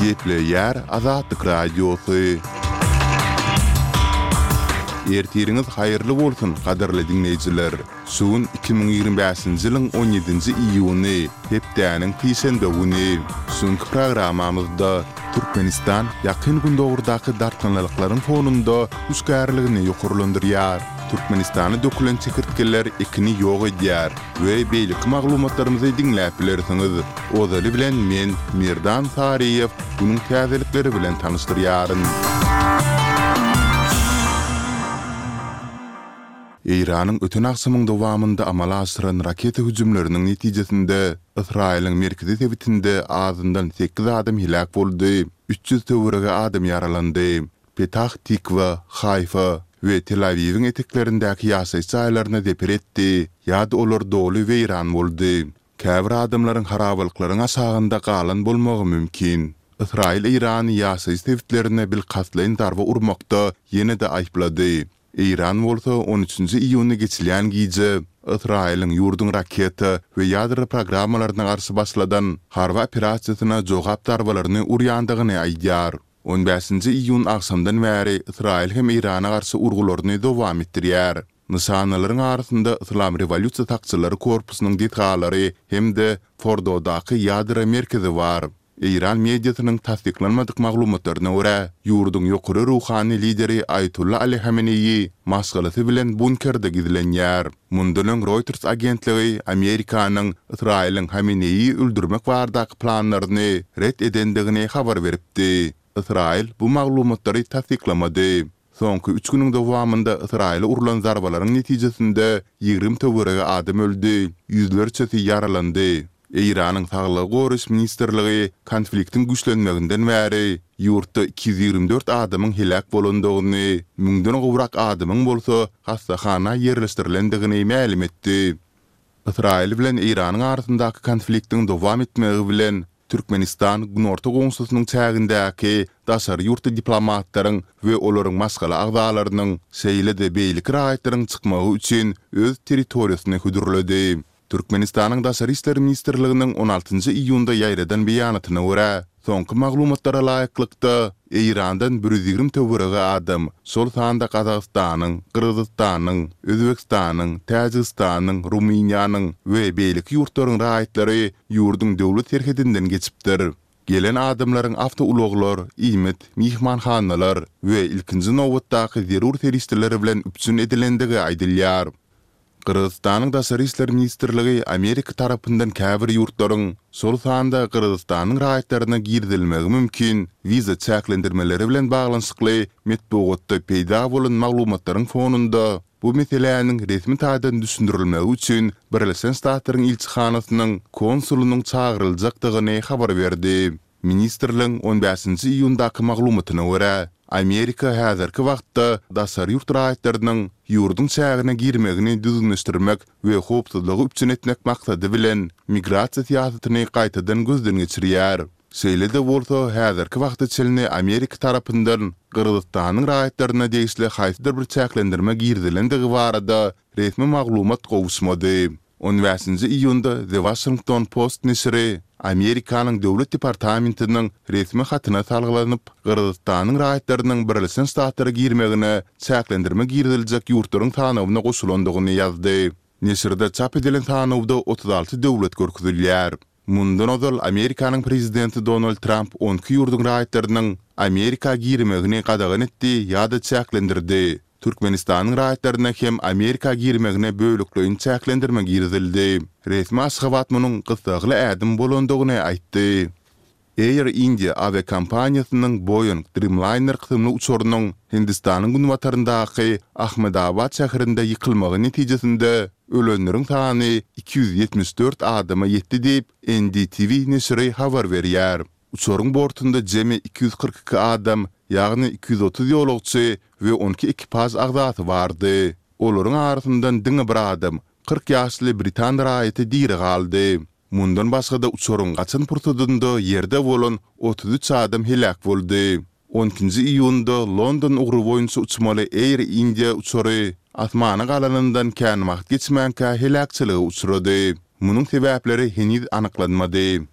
Gepleyer Azatlyk Radiosu. Ertiriniz hayırlı bolsun, kaderli dinleyiciler. Suun 2025-nji ýylyň 17-nji iýuny, hepdäniň tysende güni. Suňky programamyzda Türkmenistan ýakyn gün dogurdaky dartmanlyklaryň fonunda üskärligini ýokurlandyrýar. Türkmenistany dökülen çekirtkeler ekini ýok edýär we beýlik maglumatlarymyzy dinläp bilersiňiz. Ozaly bilen men Mirdan Sariýew bunyň täzelikleri bilen tanystyryaryn. İran'ın ötün aksymyň dowamynda amala asyran raketa hüjümleriniň netijesinde Israiliň merkezi tebitinde azyndan 8 adam hilak boldy, 300 töwerege adam yaralandy. Petah Tikva, Haifa we Tel Aviv'in eteklerindäki ýaşaýy saýlaryna deper etdi. Ýa-da olar doly weýran boldy. Käbir adamlaryň harabalyklaryň asagynda galan bolmagy mümkin. Israil İran'y ýaşaýy tebitlerine bil katlaýyn darba urmakda ýene-de aýplady. İran bolsa 13-nji iýuny geçilýän giýje Israiliň ýurdun raketa we ýadry programmalaryna garşy başladan harba operasiýasyna jogap darbalaryny urýandygyny aýdýar. 15-nji iýun akşamdan bäri Israil hem İrana garşy urgularyny dowam etdirýär. Nysanylaryň arasynda Islam Rewolýusiýa takçylary korpusynyň detgalary hemde Fordodaky ýadry merkezi bar. İran mediasynyň tasdiklanmadyk maglumatlaryna görä, ýurdun ýokary ruhany lideri Ayatullah Ali Hameneyi masgalasy bilen bunkerde gidilenýär. Mundan Reuters agentligi Amerikanyň Israiliň Hameneyi öldürmek bardaky planlaryny ret edendigini habar beripdi. Israil bu maglumatlary tasdiklamady. Soňky 3 güniň dowamynda Israil urulan zarbalaryň netijesinde 20 töwerege adam öldü, ýüzlerçesi yaralandy. İran'ın Sağlyk Goruş Ministerligi konfliktin güçlenmeginden bäri ýurtda 224 adamyň hilak bolandygyny, 1000den gowrak adamyň bolsa hastahana ýerleşdirilendigini ma'lum etdi. Israil bilen İranyň arasyndaky konfliktiň dowam etmegi bilen Türkmenistan Günorta Gowşusynyň çägindäki daşary ýurtda diplomatlaryň we olaryň masgala agdalarynyň şeýle-de beýlik raýatlaryň çykmagy üçin öz territoriýasyny hüdürledi. Türkmenistanyň Daşary işleri ministerliginiň 16-njy iýunda ýaýradan beýanatyna görä, soňky maglumatlara laýyklykda İrandan 120 töwerege adam şol sanda Kazakstanyň, Kyrgyzstanyň, Özbekistanyň, Täjikistanyň, Ruminiýanyň we beýlik ýurtlaryň raýatlary ýurdun döwlet terhedinden geçipdir. Gelen adamlaryň awtouloglar, iýmet, mihmanhanalar we ilkinji nowatdaky zerur teristleri bilen üpsün edilendigi aýdylýar. Kırgızstanyň Daşary işleri ministerligi Amerika tarapyndan käbir ýurtlaryň şol sanda Kırgızstanyň raýatlaryna girdilmegi mümkin wiza çäklendirmeleri bilen baglanyşykly metbuatda peýda bolan maglumatlaryň fonunda bu meseleniň resmi taýdan düşündirilmegi üçin Birleşen Ştatlaryň ilçihanasynyň konsulunyň çağıryljakdygyny habar berdi. Ministerliň 15-nji iýundaky maglumatyna görä, Amerika häzirki wagtda daşary ýurt raýatlarynyň ýurdun çägine girmegini düzgünleşdirmek we howpsuzlygy üçin etmek maksady bilen migrasiýa siýasatyny gaýtadan gözden geçirýär. Şeýle-de bolsa häzirki wagtda çelini Amerika tarapyndan Kyrgyzstanyň raýatlaryna degişli haýsydyr bir çäklendirme girdilendigi barada resmi maglumat gowuşmady. 15-nji iýunda The Washington Post nesiri Amerikanyň döwlet departamentiniň resmi hatyna salgylanyp Kyrgyzstanyň raýatlarynyň Birleşen Ştatlara girmegine çäklendirme girdiljek ýurtlaryň tanawyna goşulandygyny ýazdy. Nesirde çap edilen tanawda 36 döwlet görkezilýär. Mundan ozal Amerikanyň prezidenti Donald Trump 12 ýurdun raýatlarynyň Amerika girmegini gadagan etdi ýa-da çäklendirdi. Türkmenistanyň raýatlaryna hem Amerika girmegine bölükleýin çäklendirme girdildi. Resmi Aşgabat munyň gysagly ädim bolandygyny aýtdy. Air India aviakompaniýasynyň Boeing Dreamliner kysymly uçurynyň Hindistanyň günwataryndaky Ahmedabad şäherinde ýykylmagy netijesinde ölenleriň sany 274 adama ýetdi diýip NDTV nesiri habar berýär. Uçuryň bortunda jemi 242 adam, ýagny 230 ýolagçy we 12 ekipaj agzasy bardy. Olaryň arasyndan diňe bir adam, 40 ýaşly Britan raýaty diri galdy. Mundan başga da uçuryň gaçan purtudunda ýerde bolan 33 adam hilak boldy. 12-nji iýunda London ugry boýunça uçmaly Air India uçury asmana galanyndan kän wagt geçmänkä hilakçylyga uçrady. Munyň sebäpleri heniz anyklanmady.